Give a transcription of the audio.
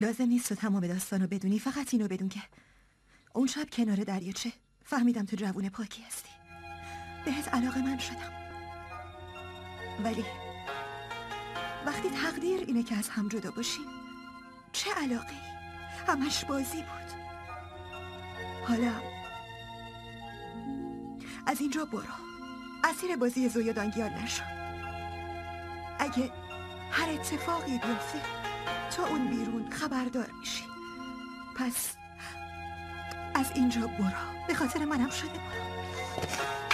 لازم نیست تو تمام داستانو بدونی، فقط اینو بدون که اون شب کنار دریاچه فهمیدم تو جوون پاکی هستی. بهت علاقه من شدم، ولی وقتی تقدیر اینه که از هم جدا باشیم، چه علاقه ای؟ همش بازی بود. حالا از اینجا برو، اسیر بازی زویا دانگیان نشو. اگه هر اتفاقی بیفته تو اون بیرون خبردار میشی. پس از اینجا برو، به خاطر منم شده برو.